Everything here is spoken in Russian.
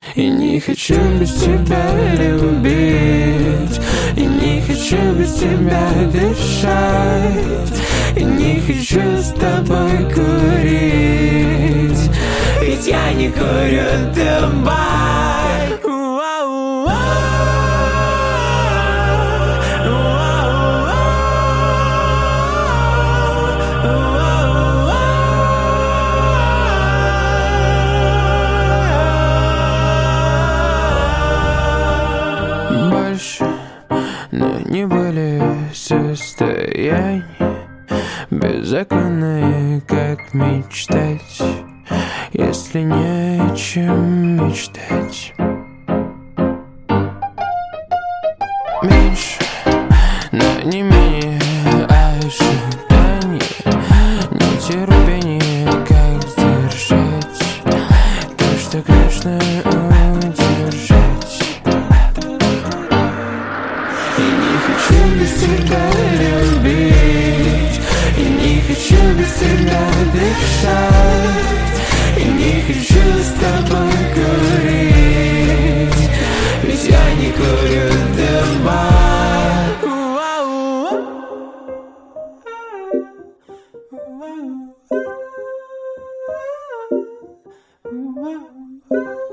И не хочу без тебя любить, и не хочу без тебя дышать, и не хочу с тобой курить, ведь я не курю табак. Больше, но не более состояний беззаконное, как мечтать, если не о чем мечтать. Меньше, но не менее ожиданий, нетерпение, как сдержать то, что грешно удержать. И не хочу без тебя любить, и не хочу без тебя дышать, и не хочу с тобой курить, ведь я не курю табак.